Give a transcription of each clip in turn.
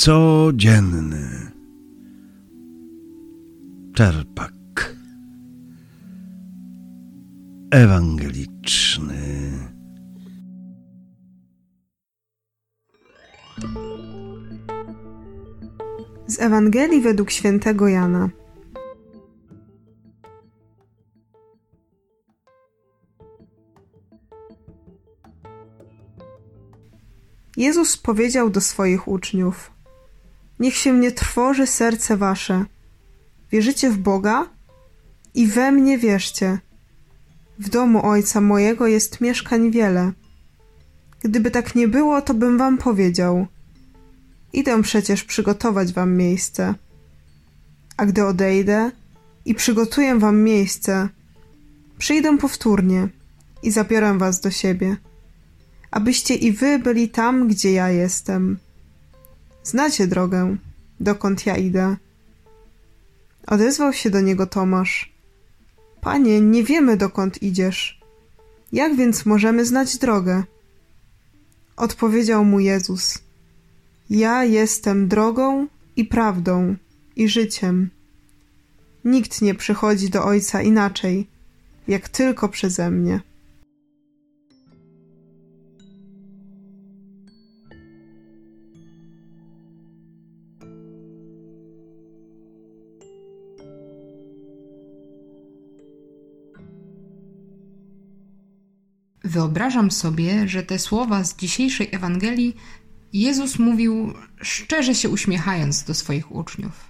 Codzienny czerpak ewangeliczny. Z Ewangelii według świętego Jana. Jezus powiedział do swoich uczniów: niech się nie trwoży serce wasze. Wierzycie w Boga? I we mnie wierzcie. W domu Ojca mojego jest mieszkań wiele. Gdyby tak nie było, to bym wam powiedział: idę przecież przygotować wam miejsce. A gdy odejdę i przygotuję wam miejsce, przyjdę powtórnie i zabiorę was do siebie, abyście i wy byli tam, gdzie ja jestem. Znacie drogę, dokąd ja idę. Odezwał się do niego Tomasz: Panie, nie wiemy, dokąd idziesz. Jak więc możemy znać drogę? Odpowiedział mu Jezus: Ja jestem drogą i prawdą i życiem. Nikt nie przychodzi do Ojca inaczej, jak tylko przeze mnie. Wyobrażam sobie, że te słowa z dzisiejszej Ewangelii Jezus mówił szczerze się uśmiechając do swoich uczniów.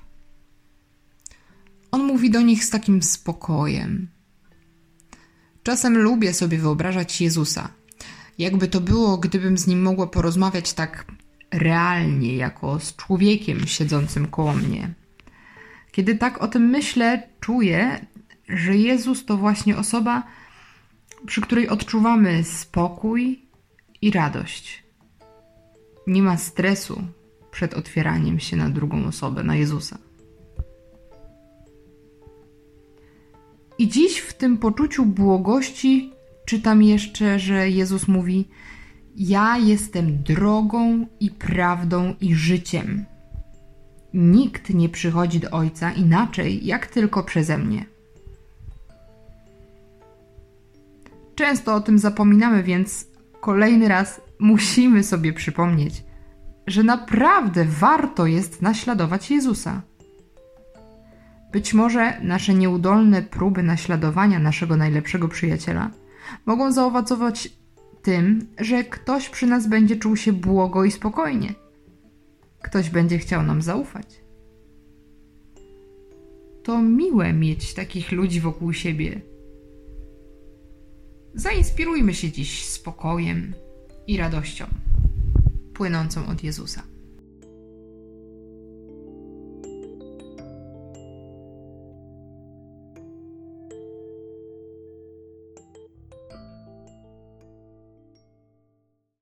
On mówi do nich z takim spokojem. Czasem lubię sobie wyobrażać Jezusa. Jakby to było, gdybym z Nim mogła porozmawiać tak realnie, jako z człowiekiem siedzącym koło mnie. Kiedy tak o tym myślę, czuję, że Jezus to właśnie osoba, przy której odczuwamy spokój i radość. Nie ma stresu przed otwieraniem się na drugą osobę, na Jezusa. I dziś w tym poczuciu błogości czytam jeszcze, że Jezus mówi: ja jestem drogą i prawdą i życiem. Nikt nie przychodzi do Ojca inaczej, jak tylko przeze mnie. Często o tym zapominamy, więc kolejny raz musimy sobie przypomnieć, że naprawdę warto jest naśladować Jezusa. Być może nasze nieudolne próby naśladowania naszego najlepszego przyjaciela mogą zaowocować tym, że ktoś przy nas będzie czuł się błogo i spokojnie. Ktoś będzie chciał nam zaufać. To miłe mieć takich ludzi wokół siebie. Zainspirujmy się dziś spokojem i radością płynącą od Jezusa.